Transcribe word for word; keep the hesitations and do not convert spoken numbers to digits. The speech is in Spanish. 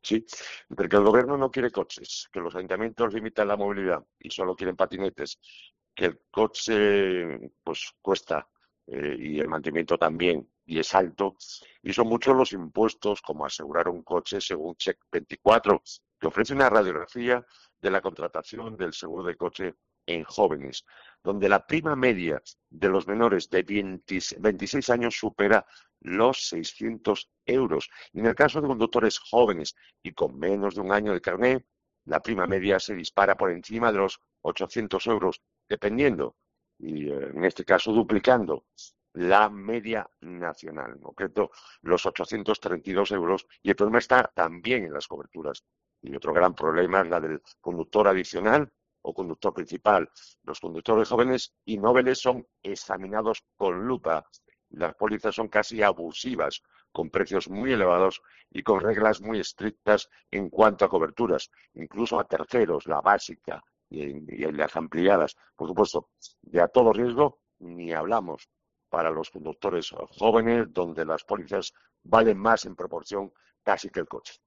Sí, entre que el gobierno no quiere coches, que los ayuntamientos limitan la movilidad y solo quieren patinetes, que el coche pues cuesta eh, y el mantenimiento también y es alto, y son muchos los impuestos como asegurar un coche según Check veinticuatro, que ofrece una radiografía de la contratación del seguro de coche en jóvenes, donde la prima media de los menores de veinte veintiséis años supera los seiscientos euros. Y en el caso de conductores jóvenes y con menos de un año de carné, la prima media se dispara por encima de los ochocientos euros, dependiendo, y eh, en este caso duplicando la media nacional, en concreto los ochocientos treinta y dos euros, y el problema está también en las coberturas. Y otro gran problema es la del conductor adicional o conductor principal. Los conductores jóvenes y nobles son examinados con lupa. Las pólizas son casi abusivas, con precios muy elevados y con reglas muy estrictas en cuanto a coberturas, incluso a terceros, la básica y, y las ampliadas. Por supuesto, de a todo riesgo ni hablamos para los conductores jóvenes, donde las pólizas valen más en proporción casi que el coche.